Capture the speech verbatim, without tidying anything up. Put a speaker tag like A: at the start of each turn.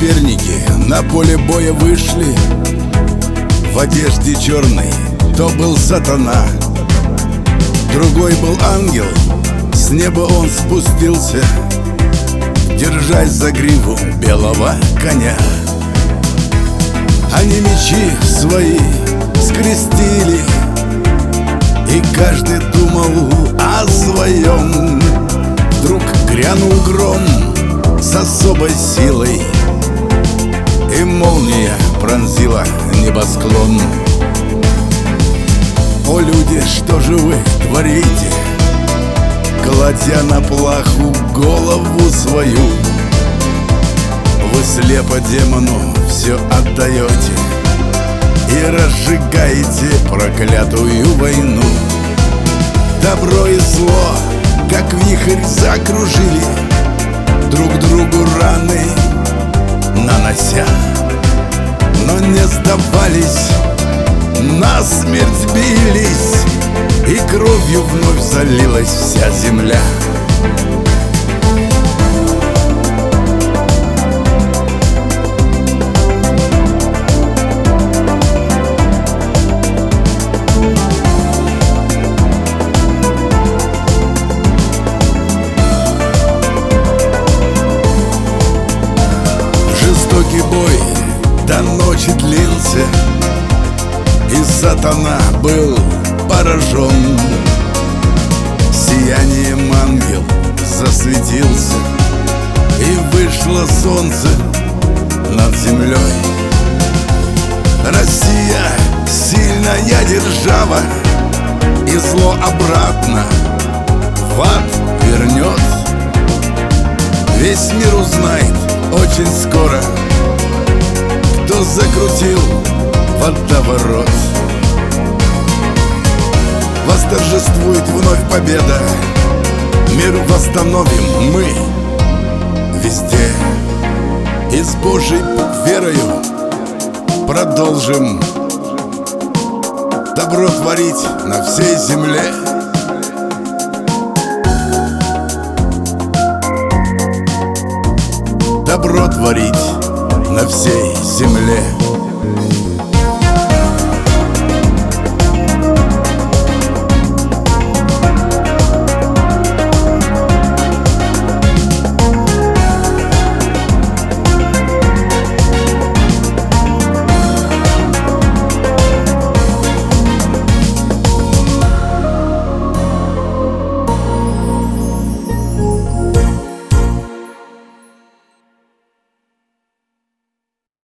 A: соперники на поле боя вышли в одежде черной. То был сатана, другой был ангел. С неба он спустился, держась за гриву белого коня. Они мечи свои скрестили, и каждый думал о своем. Вдруг грянул гром с особой силой, и молния пронзила небосклон. О, люди, что же вы творите, кладя на плаху голову свою? Вы слепо демону все отдаете и разжигаете проклятую войну. Добро и зло, как вихрь, закружили, друг другу раны нанося, но не сдавались, насмерть бились, и кровью вновь залилась вся земля. Жестокий бой до ночи длился, и сатана был поражен. Сиянием ангел засветился, и вышло солнце над землей. Россия сильная держава, и зло обратно в ад вернет. Весь мир узнает очень скоро, кто закрутил водоворот. Восторжествует вновь победа, мир восстановим мы везде, и с Божьей верою продолжим добро творить на всей земле. Добро творить на всей земле.